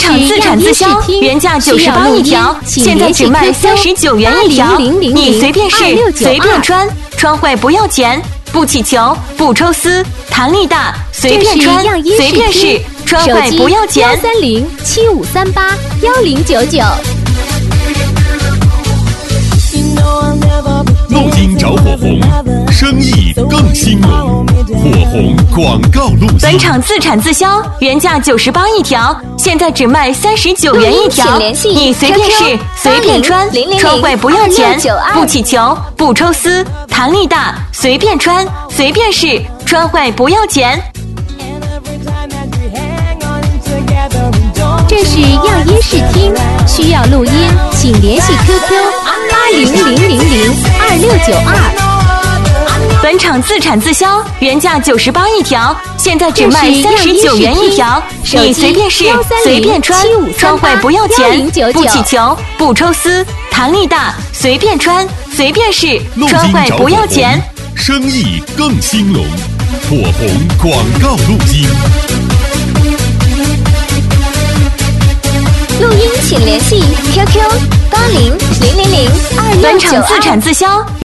场自产自销，原价98一条，现在只卖39元一条，你随便试，随便穿，穿坏不要钱，不起球，不抽丝，弹力大，随便穿，随便试，穿坏不要钱。 13075381099。 录音找火红，生意更兴隆。火红广告录音。 本场自产自销，原价98一条，现在只卖39元一条，你随便试，随便穿，穿坏不要钱，不起球，不抽丝，弹力大，随便穿，随便试，穿坏不要钱。 这是样音视听，需要录音，请联系 QQ 800002692。 本场自产自销，原价98一条，现在只卖39元一条，你随便试，随便穿，穿坏不要钱，不起球，不抽丝，弹力大，随便穿，随便试，穿坏不要钱。 生意更兴隆。火红广告录音。 录音请联系 QQ800002692。 本场自产自销。